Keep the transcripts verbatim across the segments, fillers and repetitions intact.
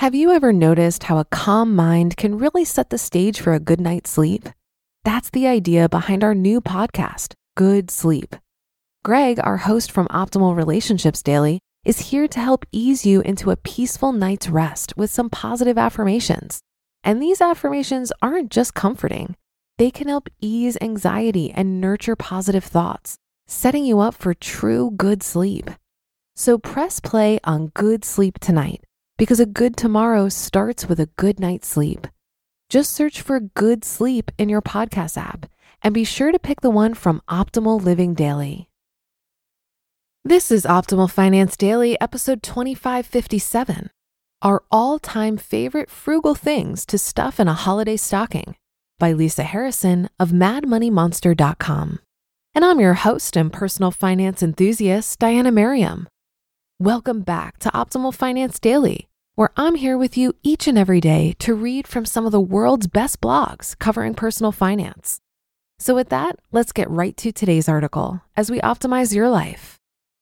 Have you ever noticed how a calm mind can really set the stage for a good night's sleep? That's the idea behind our new podcast, Good Sleep. Greg, our host from Optimal Relationships Daily, is here to help ease you into a peaceful night's rest with some positive affirmations. And these affirmations aren't just comforting. They can help ease anxiety and nurture positive thoughts, setting you up for true good sleep. So press play on Good Sleep tonight, because a good tomorrow starts with a good night's sleep. Just search for Good Sleep in your podcast app and be sure to pick the one from Optimal Living Daily. This is Optimal Finance Daily, episode twenty-five fifty-seven. Our all-time favorite frugal things to stuff in a holiday stocking, by Lisa Harrison of Mad Money Monster dot com. And I'm your host and personal finance enthusiast, Diana Merriam. Welcome back to Optimal Finance Daily, where I'm here with you each and every day to read from some of the world's best blogs covering personal finance. So with that, let's get right to today's article as we optimize your life.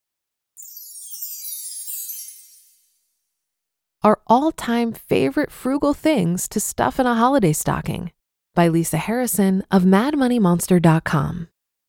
Our all-time favorite frugal things to stuff in a holiday stocking, by Lisa Harrison of Mad Money Monster dot com.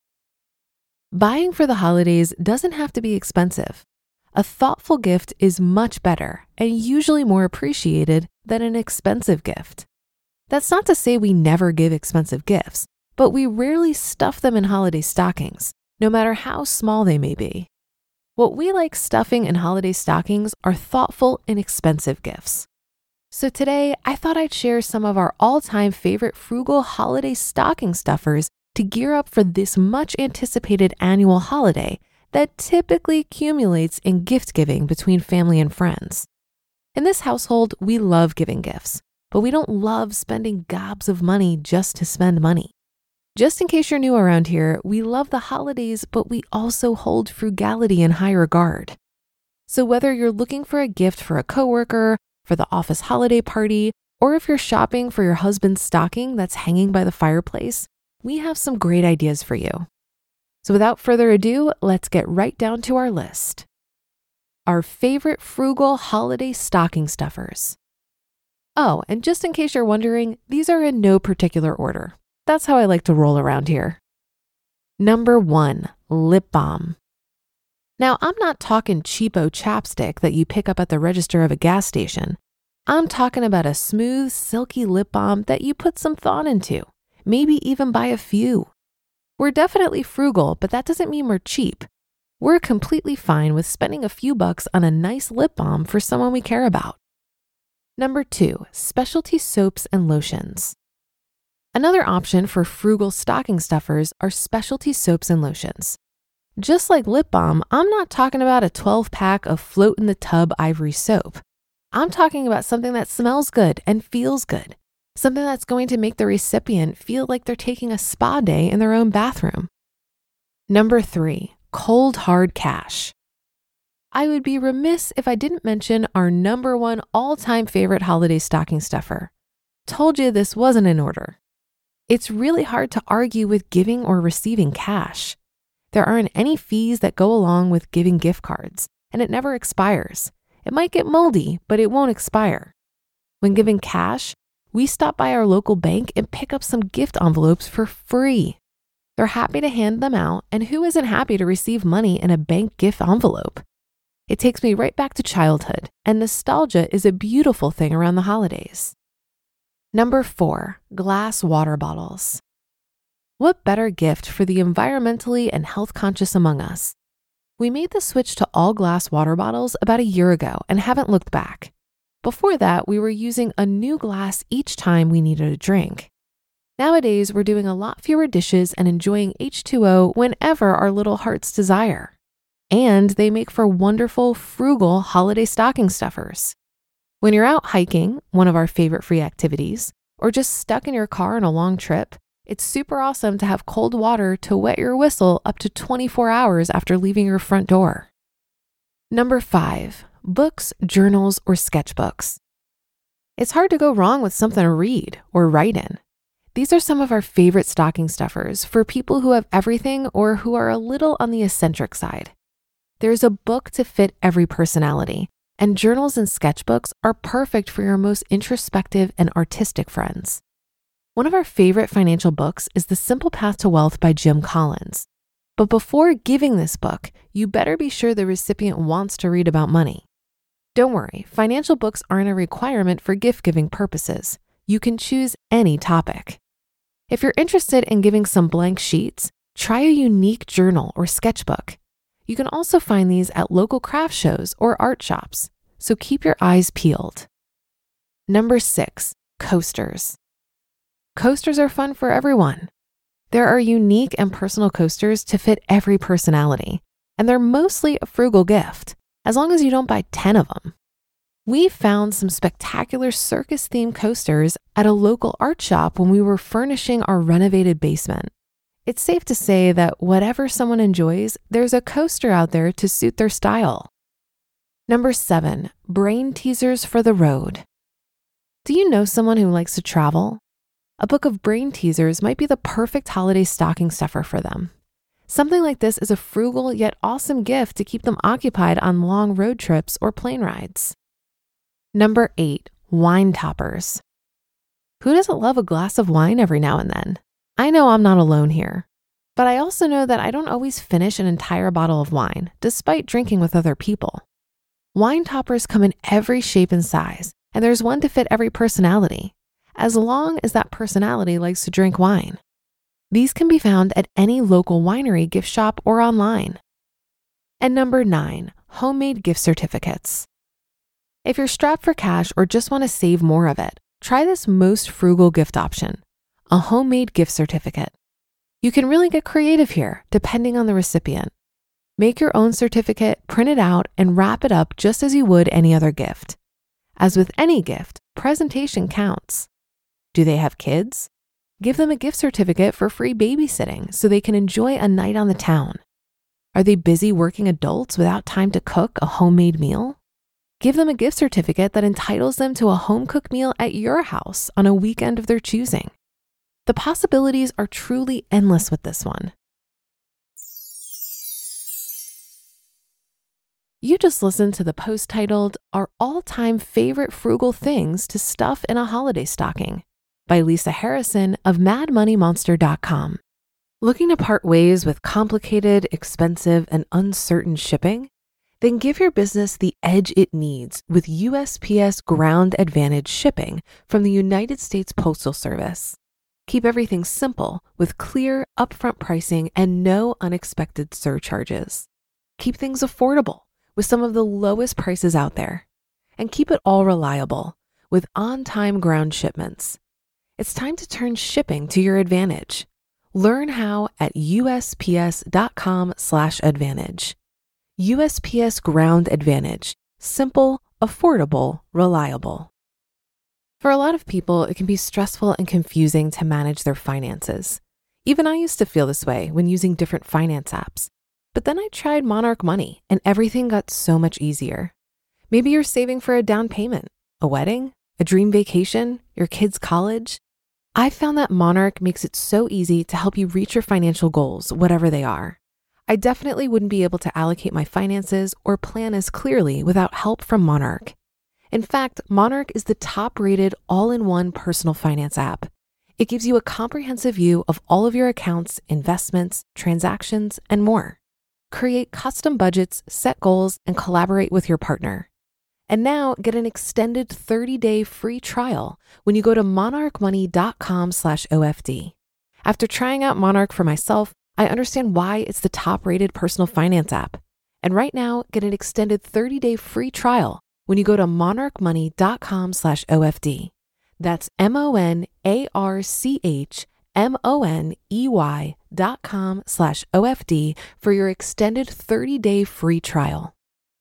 Buying for the holidays doesn't have to be expensive. A thoughtful gift is much better and usually more appreciated than an expensive gift. That's not to say we never give expensive gifts, but we rarely stuff them in holiday stockings, no matter how small they may be. What we like stuffing in holiday stockings are thoughtful, inexpensive gifts. So today, I thought I'd share some of our all-time favorite frugal holiday stocking stuffers to gear up for this much anticipated annual holiday that typically accumulates in gift giving between family and friends. In this household, we love giving gifts, but we don't love spending gobs of money just to spend money. Just in case you're new around here, we love the holidays, but we also hold frugality in high regard. So whether you're looking for a gift for a coworker, for the office holiday party, or if you're shopping for your husband's stocking that's hanging by the fireplace, we have some great ideas for you. So without further ado, let's get right down to our list. Our favorite frugal holiday stocking stuffers. Oh, and just in case you're wondering, these are in no particular order. That's how I like to roll around here. Number one, lip balm. Now, I'm not talking cheapo chapstick that you pick up at the register of a gas station. I'm talking about a smooth, silky lip balm that you put some thought into, maybe even buy a few. We're definitely frugal, but that doesn't mean we're cheap. We're completely fine with spending a few bucks on a nice lip balm for someone we care about. Number two, specialty soaps and lotions. Another option for frugal stocking stuffers are specialty soaps and lotions. Just like lip balm, I'm not talking about a twelve pack of float in the tub ivory soap. I'm talking about something that smells good and feels good. Something that's going to make the recipient feel like they're taking a spa day in their own bathroom. Number three, cold hard cash. I would be remiss if I didn't mention our number one all-time favorite holiday stocking stuffer. Told you this wasn't in order. It's really hard to argue with giving or receiving cash. There aren't any fees that go along with giving gift cards, and it never expires. It might get moldy, but it won't expire. When giving cash, we stop by our local bank and pick up some gift envelopes for free. They're happy to hand them out, and who isn't happy to receive money in a bank gift envelope? It takes me right back to childhood, and nostalgia is a beautiful thing around the holidays. Number four, glass water bottles. What better gift for the environmentally and health conscious among us? We made the switch to all glass water bottles about a year ago and haven't looked back. Before that, we were using a new glass each time we needed a drink. Nowadays, we're doing a lot fewer dishes and enjoying H two O whenever our little hearts desire. And they make for wonderful, frugal holiday stocking stuffers. When you're out hiking, one of our favorite free activities, or just stuck in your car on a long trip, it's super awesome to have cold water to wet your whistle up to twenty-four hours after leaving your front door. Number five, books, journals, or sketchbooks. It's hard to go wrong with something to read or write in. These are some of our favorite stocking stuffers for people who have everything or who are a little on the eccentric side. There's a book to fit every personality, and journals and sketchbooks are perfect for your most introspective and artistic friends. One of our favorite financial books is The Simple Path to Wealth by Jim Collins. But before giving this book, you better be sure the recipient wants to read about money. Don't worry, financial books aren't a requirement for gift-giving purposes. You can choose any topic. If you're interested in giving some blank sheets, try a unique journal or sketchbook. You can also find these at local craft shows or art shops, so keep your eyes peeled. Number six, coasters. Coasters are fun for everyone. There are unique and personal coasters to fit every personality, and they're mostly a frugal gift, as long as you don't buy ten of them. We found some spectacular circus-themed coasters at a local art shop when we were furnishing our renovated basement. It's safe to say that whatever someone enjoys, there's a coaster out there to suit their style. Number seven, brain teasers for the road. Do you know someone who likes to travel? A book of brain teasers might be the perfect holiday stocking stuffer for them. Something like this is a frugal yet awesome gift to keep them occupied on long road trips or plane rides. Number eight, wine toppers. Who doesn't love a glass of wine every now and then? I know I'm not alone here, but I also know that I don't always finish an entire bottle of wine, despite drinking with other people. Wine toppers come in every shape and size, and there's one to fit every personality, as long as that personality likes to drink wine. These can be found at any local winery, gift shop, or online. And number nine, homemade gift certificates. If you're strapped for cash or just want to save more of it, try this most frugal gift option, a homemade gift certificate. You can really get creative here, depending on the recipient. Make your own certificate, print it out, and wrap it up just as you would any other gift. As with any gift, presentation counts. Do they have kids? Give them a gift certificate for free babysitting so they can enjoy a night on the town. Are they busy working adults without time to cook a homemade meal? Give them a gift certificate that entitles them to a home-cooked meal at your house on a weekend of their choosing. The possibilities are truly endless with this one. You just listened to the post titled, Our All-Time Favorite Frugal Things to Stuff in a Holiday Stocking by Lisa Harrison of Mad Money Monster dot com. Looking to part ways with complicated, expensive, and uncertain shipping? Then give your business the edge it needs with U S P S Ground Advantage shipping from the United States Postal Service. Keep everything simple with clear, upfront pricing and no unexpected surcharges. Keep things affordable with some of the lowest prices out there. And keep it all reliable with on-time ground shipments. It's time to turn shipping to your advantage. Learn how at U S P S dot com slash advantage. U S P S Ground Advantage. Simple, affordable, reliable. For a lot of people, it can be stressful and confusing to manage their finances. Even I used to feel this way when using different finance apps. But then I tried Monarch Money and everything got so much easier. Maybe you're saving for a down payment, a wedding, a dream vacation, your kids' college. I found that Monarch makes it so easy to help you reach your financial goals, whatever they are. I definitely wouldn't be able to allocate my finances or plan as clearly without help from Monarch. In fact, Monarch is the top-rated all-in-one personal finance app. It gives you a comprehensive view of all of your accounts, investments, transactions, and more. Create custom budgets, set goals, and collaborate with your partner. And now get an extended thirty-day free trial when you go to monarch money dot com slash O F D. After trying out Monarch for myself, I understand why it's the top-rated personal finance app. And right now, get an extended thirty-day free trial when you go to monarch money dot com slash O F D. That's M O N A R C H M O N E Y dot com slash O F D for your extended thirty-day free trial.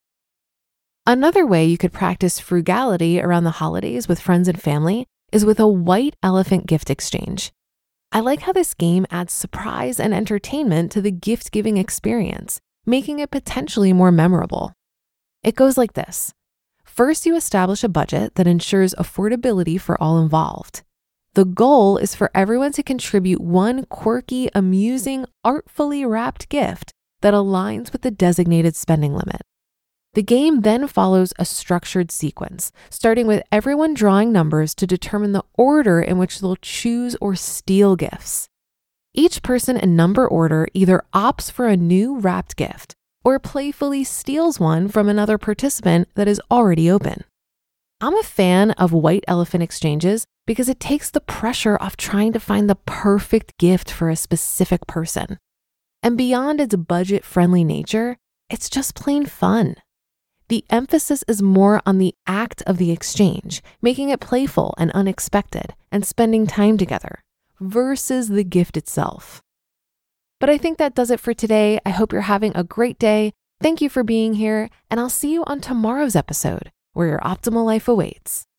Another way you could practice frugality around the holidays with friends and family is with a white elephant gift exchange. I like how this game adds surprise and entertainment to the gift-giving experience, making it potentially more memorable. It goes like this. First, you establish a budget that ensures affordability for all involved. The goal is for everyone to contribute one quirky, amusing, artfully wrapped gift that aligns with the designated spending limit. The game then follows a structured sequence, starting with everyone drawing numbers to determine the order in which they'll choose or steal gifts. Each person in number order either opts for a new wrapped gift or playfully steals one from another participant that is already open. I'm a fan of white elephant exchanges because it takes the pressure off trying to find the perfect gift for a specific person. And beyond its budget-friendly nature, it's just plain fun. The emphasis is more on the act of the exchange, making it playful and unexpected, and spending time together, versus the gift itself. But I think that does it for today. I hope you're having a great day. Thank you for being here, and I'll see you on tomorrow's episode, where your optimal life awaits.